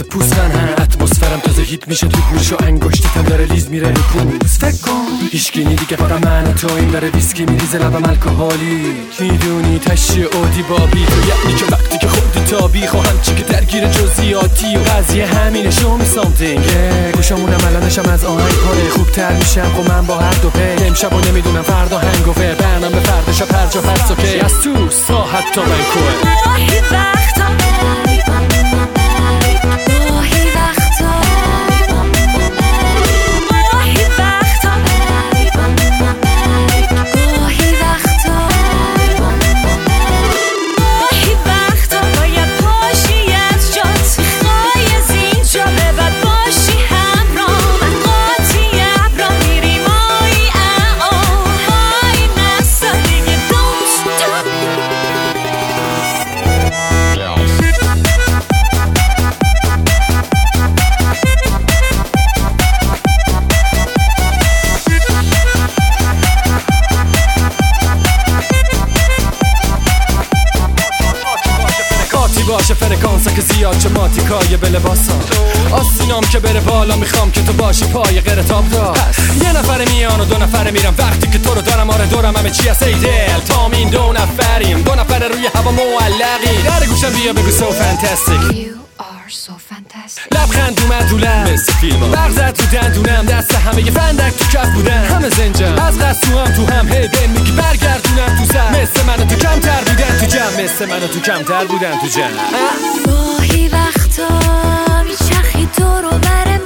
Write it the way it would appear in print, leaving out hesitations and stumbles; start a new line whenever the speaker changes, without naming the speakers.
پوستن هم اتمسفرم تازه هیت میشه تو گوش و انگشتتم داره لیز میره رو پوست. فکر کن هیچکی نی دیگه فقط من و تو، این داره ویسکی میریزه لبم الکلی. میدونی تشی اودی بابی تو یعنی که وقتی که خودی تابی خواهم چی که درگیر جزئیاتی و قضیه همینه. show me something گوشمونم الانشم از آهنگ پاره خوبتر میشم خب من با هر دو پی امشب و نمیدونم فردا هنگوور برنامه فردشا پرجا پرس اوکی از تو ساحت تا ونکوور.
گاهی وقتا باید پاشی از جات میخوای از اینجا به بعد باشی همراه من قاطی ابرا میری مایی وای نستا دیگه don't stop.
باشه فرکانسا که زیاد چه ماتیکای به لباسم آسینام که بره بالا میخوام که تو باشی پای غیر تاب دار. یه نفر میان و دو نفر میرم وقتی که تو رو دارم آره دورم همه چی هست ای دل تامین دو نفریم دو نفر روی هوا معلقی در گوشم بیا بگو so fantastic.
You are so fantastic.
لبخند اومد دولم مثل فیلم برزد تو دندونم دست همه یه فندک تو کف بودن همه زنجم از قصو هم تو هم هی بین میگی برگردونم تو زن مثل منو تو کمتر بودن تو جمع مثل منو تو کمتر بودن تو جمع.
گاهی وقتا میچرخی تو رو بره